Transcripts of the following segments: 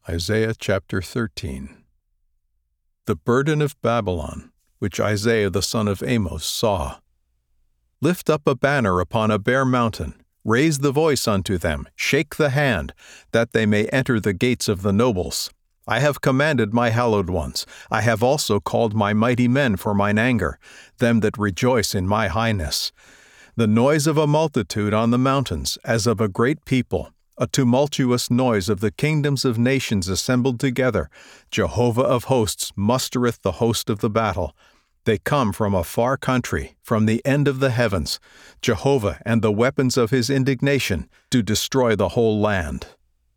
Isaiah chapter 13. The burden of Babylon, which Isaiah the son of Amos saw. Lift up a banner upon a bare mountain, raise the voice unto them, shake the hand, that they may enter the gates of the nobles. I have commanded my hallowed ones, I have also called my mighty men for mine anger, them that rejoice in my highness. The noise of a multitude on the mountains, as of a great people, a tumultuous noise of the kingdoms of nations assembled together. Jehovah of hosts mustereth the host of the battle. They come from a far country, from the end of the heavens, Jehovah and the weapons of his indignation, to destroy the whole land.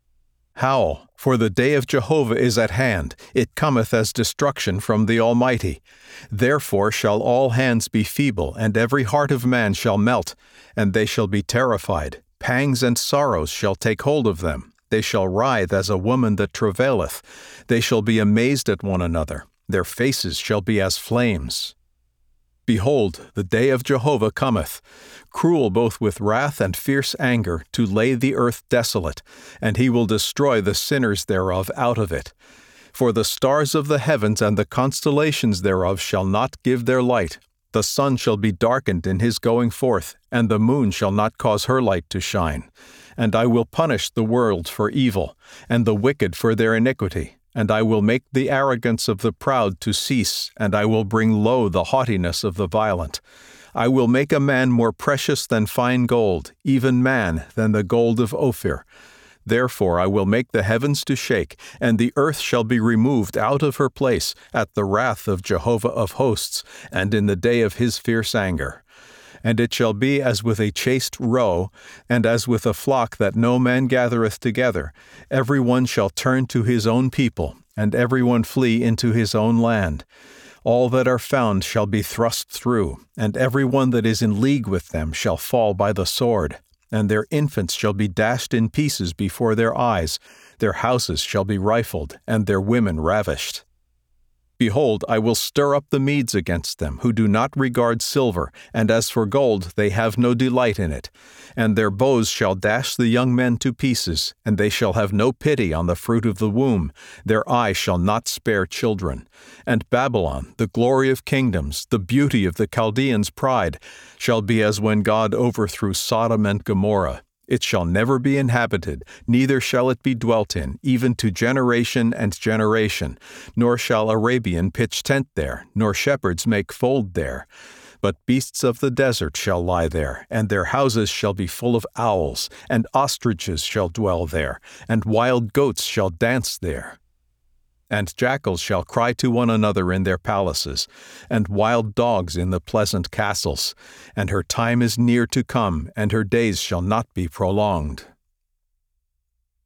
Howl, for the day of Jehovah is at hand, it cometh as destruction from the Almighty. Therefore shall all hands be feeble, and every heart of man shall melt, and they shall be terrified. Pangs and sorrows shall take hold of them. They shall writhe as a woman that travaileth. They shall be amazed at one another. Their faces shall be as flames. Behold, the day of Jehovah cometh, cruel both with wrath and fierce anger, to lay the earth desolate, and he will destroy the sinners thereof out of it. For the stars of the heavens and the constellations thereof shall not give their light. The sun shall be darkened in his going forth, and the moon shall not cause her light to shine. And I will punish the world for evil, and the wicked for their iniquity. And I will make the arrogance of the proud to cease, and I will bring low the haughtiness of the violent. I will make a man more precious than fine gold, even man than the gold of Ophir. Therefore I will make the heavens to shake, and the earth shall be removed out of her place at the wrath of Jehovah of hosts, and in the day of his fierce anger. And it shall be as with a chaste roe, and as with a flock that no man gathereth together. Every one shall turn to his own people, and every one flee into his own land. All that are found shall be thrust through, and every one that is in league with them shall fall by the sword. And their infants shall be dashed in pieces before their eyes, their houses shall be rifled, and their women ravished. Behold, I will stir up the Medes against them, who do not regard silver, and as for gold, they have no delight in it. And their bows shall dash the young men to pieces, and they shall have no pity on the fruit of the womb. Their eye shall not spare children. And Babylon, the glory of kingdoms, the beauty of the Chaldeans' pride, shall be as when God overthrew Sodom and Gomorrah. It shall never be inhabited, neither shall it be dwelt in, even to generation and generation. Nor shall Arabian pitch tent there, nor shepherds make fold there. But beasts of the desert shall lie there, and their houses shall be full of owls, and ostriches shall dwell there, and wild goats shall dance there. And jackals shall cry to one another in their palaces, and wild dogs in the pleasant castles. And her time is near to come, and her days shall not be prolonged.